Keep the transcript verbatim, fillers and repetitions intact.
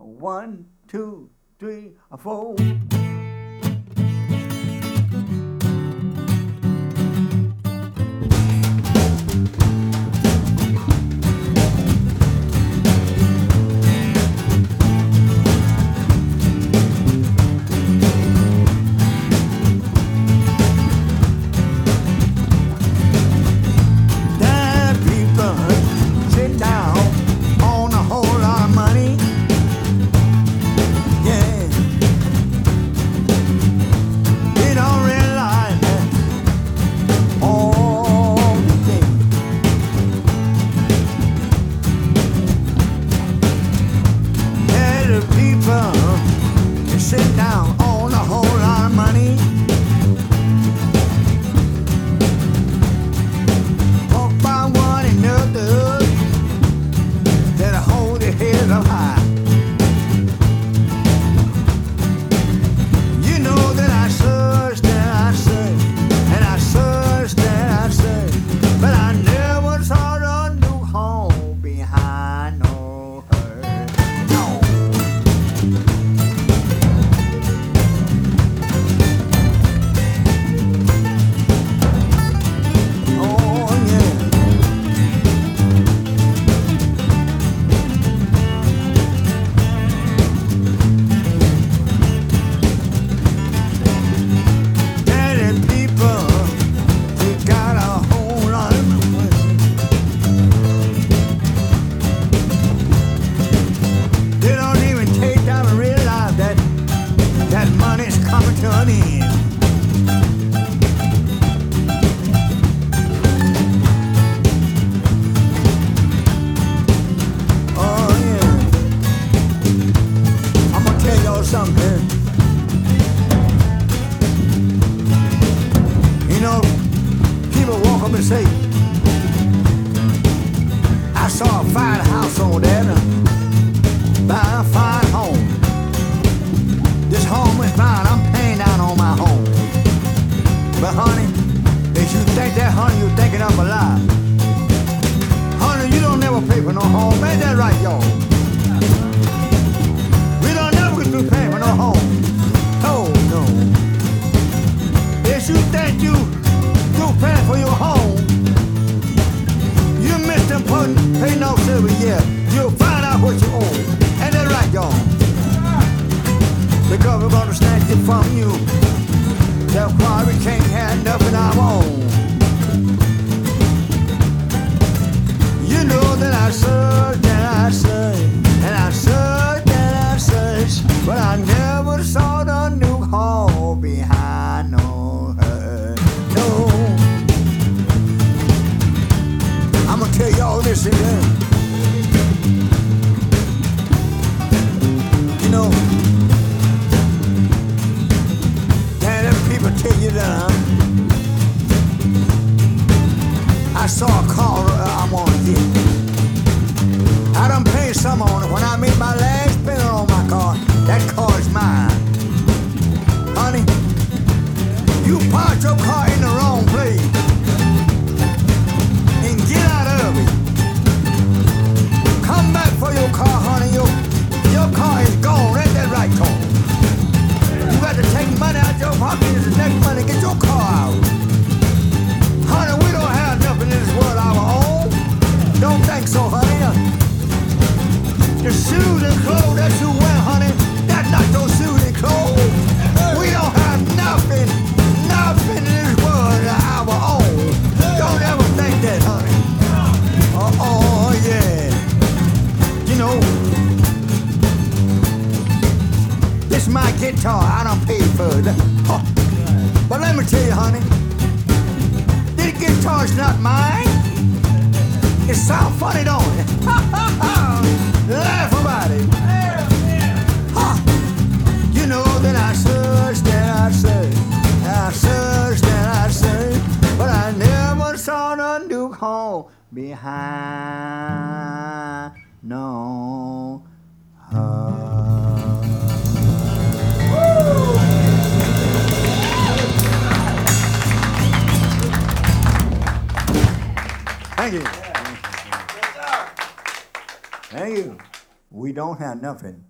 One, two, three, four. Sit down on a whole lot of money. Talk about one another, that hold their heads up high. You know that I searched and I searched and I searched and I searched, but I never saw the new home behind no her. No. Coming to an end. Oh yeah, I'm gonna tell y'all something here. You know, people walk up and say, I saw a fine house on there, buy a fine home. This home is mine, I'm paying down on my home. But honey, if you think that, honey, you're thinking of a lie. Honey, you don't never pay for no home, ain't that right, y'all? We don't never get through paying for no home. Oh, no. If you think you do paying for your home, you missed the important paying off every year. You'll find out what you owe. Ain't that right, y'all? Because we're gonna snatch it from you. That's why we can't have nothing our own. You know that I searched and I searched and I searched and I searched, but I never saw the new home behind no her. No. I'm gonna tell y'all this again. You know, tell you that I saw a car uh, I want to get. I done paid some on it. When I made my last payment on my car, that car is mine. Honey, you parked your car in the wrong place. And get out of it. Come back for your car, honey. Your, your car is gone. Ain't that right, car? You got to take money out your pocket. It's the next money. Get your car out. Honey, we don't have nothing in this world our own. Don't think so, honey. The shoes and clothes that you wear, honey, that's not your shoes and clothes. We don't have nothing, nothing in this world our own. Don't ever think that, honey. Oh, oh yeah. You know, this is my guitar, I done paid for it. Oh. But let me tell you, honey, this guitar's not mine. It sounds funny, don't it? Laugh about it. Huh. You know that I searched and I searched, I searched and I searched, but I never saw the Duke home behind no her. Thank you. Thank you. We don't have nothing.